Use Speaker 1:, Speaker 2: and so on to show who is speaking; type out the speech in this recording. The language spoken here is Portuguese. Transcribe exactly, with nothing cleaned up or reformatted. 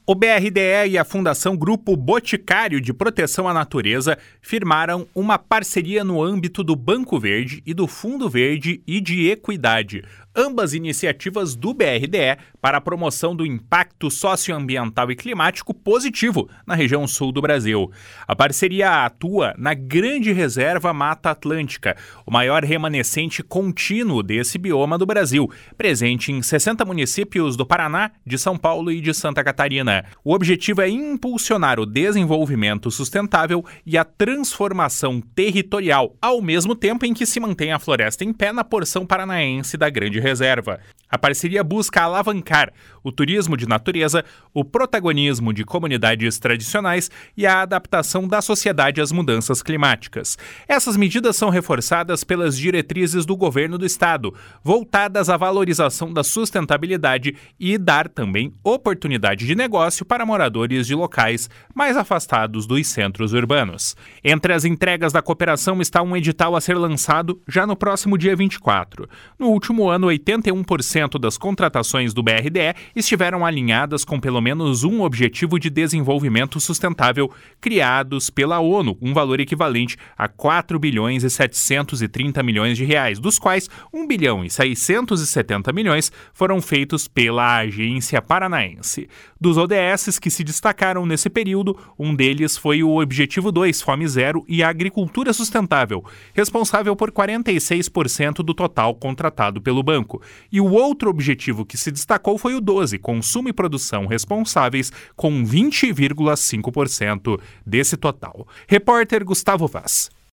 Speaker 1: O B R D E e a Fundação Grupo Boticário de Proteção à Natureza firmaram uma parceria no âmbito do Banco Verde e do Fundo Verde e de Equidade, ambas iniciativas do B R D E para a promoção do impacto socioambiental e climático positivo na região sul do Brasil. A parceria atua na Grande Reserva Mata Atlântica, o maior remanescente contínuo desse bioma do Brasil, presente em sessenta municípios do Paraná, de São Paulo e de Santa Catarina. O objetivo é impulsionar o desenvolvimento sustentável e a transformação territorial, ao mesmo tempo em que se mantém a floresta em pé na porção paranaense da Grande Reserva. A parceria busca alavancar o turismo de natureza, o protagonismo de comunidades tradicionais e a adaptação da sociedade às mudanças climáticas. Essas medidas são reforçadas pelas diretrizes do governo do estado, voltadas à valorização da sustentabilidade e dar também oportunidade de negócio para moradores de locais mais afastados dos centros urbanos. Entre as entregas da cooperação está um edital a ser lançado já no próximo dia vinte e quatro. No último ano, oitenta e um por cento das contratações do B R D E estiveram alinhadas com pelo menos um objetivo de desenvolvimento sustentável criados pela ONU, um valor equivalente a quatro bilhões e setecentos e trinta milhões de reais, dos quais um bilhão e seiscentos e setenta milhões foram feitos pela Agência Paranaense. Dos O D Ss que se destacaram nesse período, um deles foi o Objetivo dois, Fome Zero e a Agricultura Sustentável, responsável por quarenta e seis por cento do total contratado pelo banco. E o outro objetivo que se destacou foi o doze, Consumo e Produção Responsáveis, com vinte vírgula cinco por cento desse total. Repórter Gustavo Vaz.